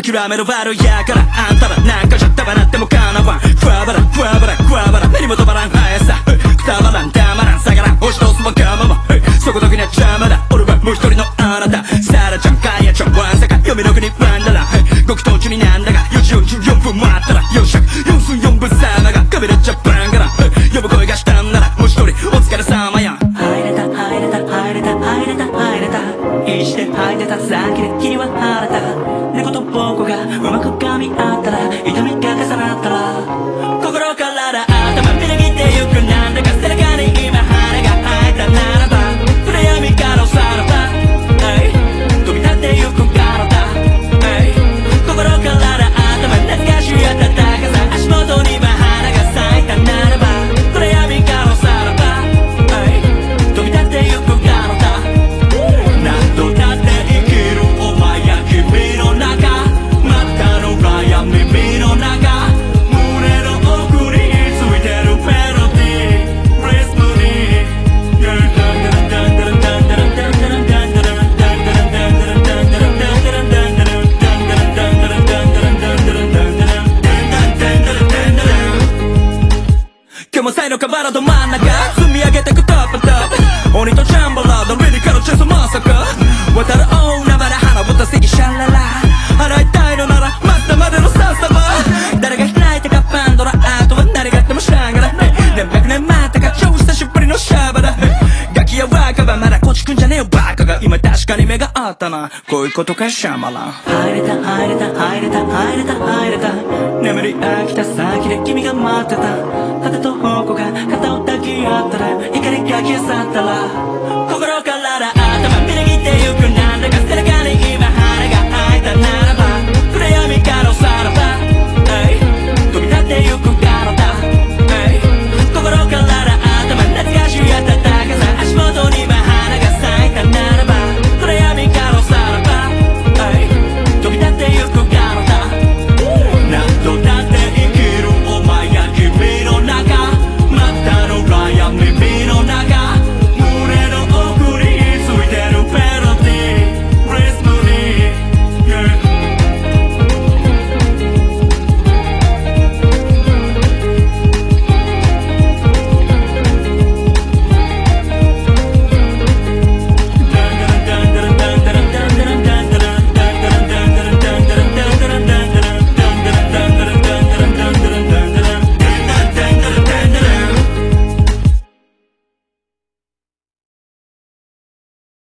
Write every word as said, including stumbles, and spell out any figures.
諦める悪やからあんたらなんかじゃ束なってもかなわんふわばらふわばらふわばら目にも止まらん速さくたばらんたまらん下がらん押し通すわがままそこだけには邪魔だ俺はもう一人のあなたサラちゃんカヤちゃんワンサカ読みの国ワンダラごき途中になんだがよじよんじゅうよんぷん待ったらよん尺よん寸よん分様がかびれちゃバンガラ呼ぶ声がしたんならもう一人お疲れ様や入れた入れた入れた入れた入れた必死で吐いてた先で君は晴れた猫と僕がうまく噛み合ったら痛みが重なったら心から頭みなぎってゆくなんだか背中に今羽が生えたならば暗闇からさらば飛び立ってゆくからだ心から頭懐かしい暖かさ足元には花が咲いたならば暗闇からさらば飛び立ってゆくからだ何度だって生きるお前や君の中またの暗闇耳の中胸の奥についてるメロディーリズムに今日も才のカバラど真ん中積み上げてくトップトップ鬼とジャンボラードリリカルチェスまさか渡る大海原花ぼた席シャララ払いたいのならマスターまでのさっさば誰が開いたかパンドラあとは何があっても知らんがら何百年待ったか超久しぶりのシャバだガキや若葉まだこっちくんじゃねえよバカが今確かに目があったなこういうことかシャマラン入れた入れた入れた入れた入れた眠り飽きた先で君が待ってた肩と頬が肩を抱き合ったら光が消え去ったら